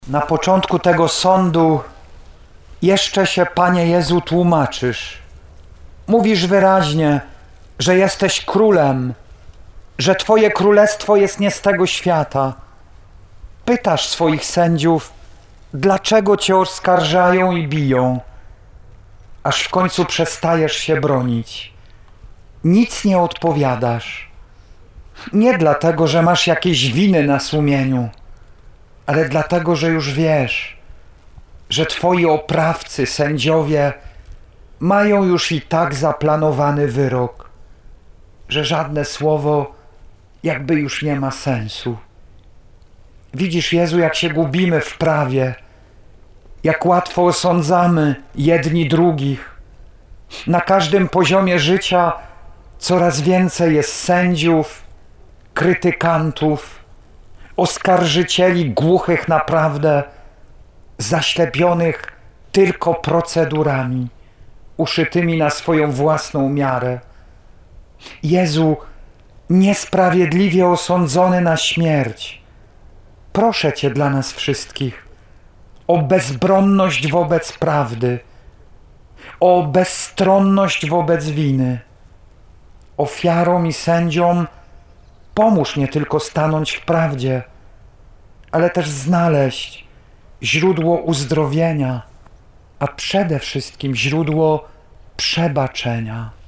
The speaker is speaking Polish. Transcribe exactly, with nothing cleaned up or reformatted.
Na początku tego sądu jeszcze się, Panie Jezu, tłumaczysz. Mówisz wyraźnie, że jesteś królem, że Twoje królestwo jest nie z tego świata. Pytasz swoich sędziów, dlaczego Cię oskarżają i biją, aż w końcu przestajesz się bronić. Nic nie odpowiadasz. Nie dlatego, że masz jakieś winy na sumieniu, ale dlatego, że już wiesz, że Twoi oprawcy, sędziowie mają już i tak zaplanowany wyrok, że żadne słowo jakby już nie ma sensu. Widzisz, Jezu, jak się gubimy w prawie, jak łatwo osądzamy jedni drugich. Na każdym poziomie życia coraz więcej jest sędziów, krytykantów, oskarżycieli głuchych na prawdę, zaślepionych tylko procedurami, uszytymi na swoją własną miarę. Jezu, niesprawiedliwie osądzony na śmierć, proszę Cię dla nas wszystkich o bezbronność wobec prawdy, o bezstronność wobec winy. Ofiarom i sędziom pomóż nie tylko stanąć w prawdzie, ale też znaleźć źródło uzdrowienia, a przede wszystkim źródło przebaczenia.